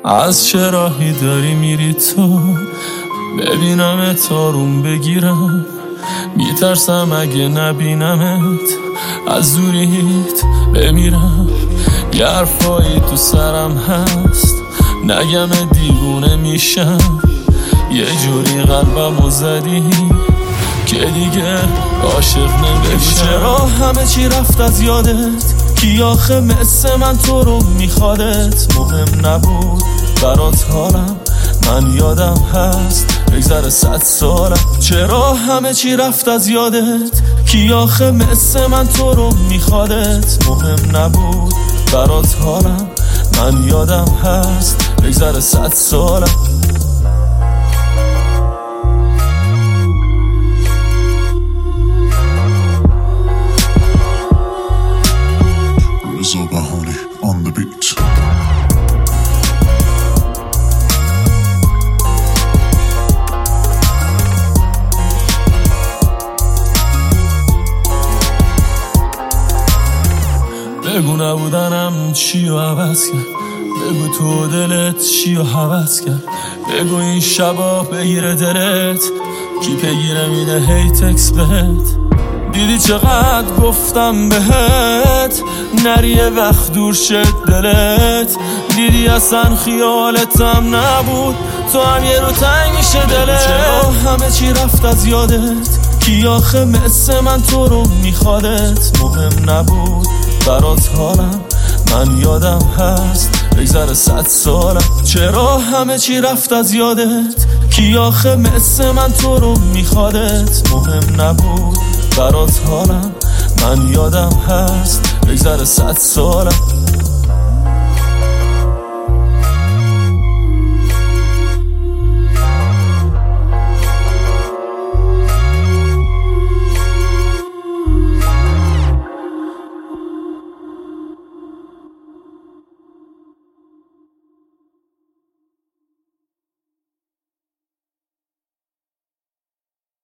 از چه راهی داری میری تو؟ ببینم تارون بگیرم، میترسم اگه نبینمت از دوریت بمیرم. یه حرفایی تو سرم هست نگم دیوونه میشم، یه جوری قلبمو زدی که دیگه عاشق نمیشم. چرا همه چی رفت از یادت؟ کی آخه مثل من تو رو میخوادت؟ مهم نبود برات حالم، من یادم هست بگذره 100 سالم. چرا همه چی رفت از یادت؟ کی آخه مثل من تو رو میخوادت؟ مهم نبود برات حالم، من یادم هست بگذره 100 سالم. رضا بهاری on the beat. بگو نبودنم چی رو عوض کرد، بگو تو دلت چی رو حوض کرد، بگو این شبا بگیره دلت کی پیگیره میده هی تکس بهت. دیدی چقدر گفتم بهت نری یه وقت دور شد دلت، دیدی اصلا خیالتم نبود تو هم یه رو تنگ میشه دلت. چرا همه چی رفت از یادت؟ کی آخه مثل من تو رو میخوادت؟ مهم نبود برات حالم، من یادم هست بگذره 100 سالم. چرا همه چی رفت از یادت؟ کی آخه مثل من تو رو میخوادت؟ مهم نبود برات حالم، من یادم هست بگذره 100 سالم.